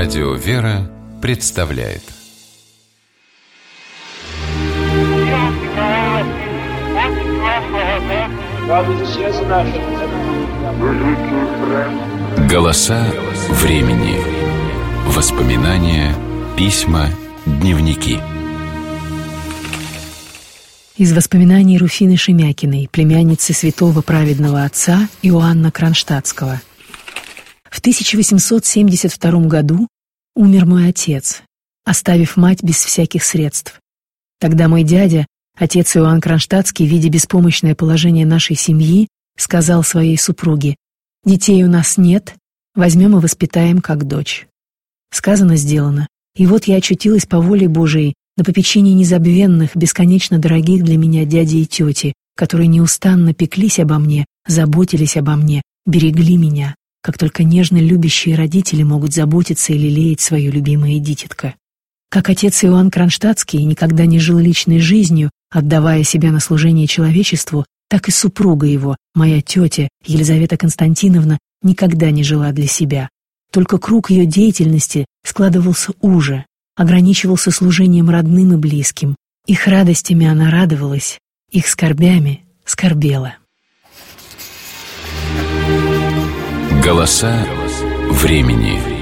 Радио «Вера» представляет. Голоса времени. Воспоминания, письма, дневники. Из воспоминаний Руфины Шемякиной, племянницы святого праведного отца Иоанна Кронштадтского. В 1872 году умер мой отец, оставив мать без всяких средств. Тогда мой дядя, отец Иоанн Кронштадтский, видя беспомощное положение нашей семьи, сказал своей супруге: «Детей у нас нет, возьмем и воспитаем как дочь». Сказано, сделано, и вот я очутилась по воле Божией на попечении незабвенных, бесконечно дорогих для меня дяди и тети, которые неустанно пеклись обо мне, заботились обо мне, берегли меня, как только нежно любящие родители могут заботиться и лелеять свое любимое дитятко. Как отец Иоанн Кронштадтский никогда не жил личной жизнью, отдавая себя на служение человечеству, так и супруга его, моя тетя Елизавета Константиновна, никогда не жила для себя. Только круг ее деятельности складывался уже, ограничивался служением родным и близким. Их радостями она радовалась, их скорбями скорбела. Голоса времени.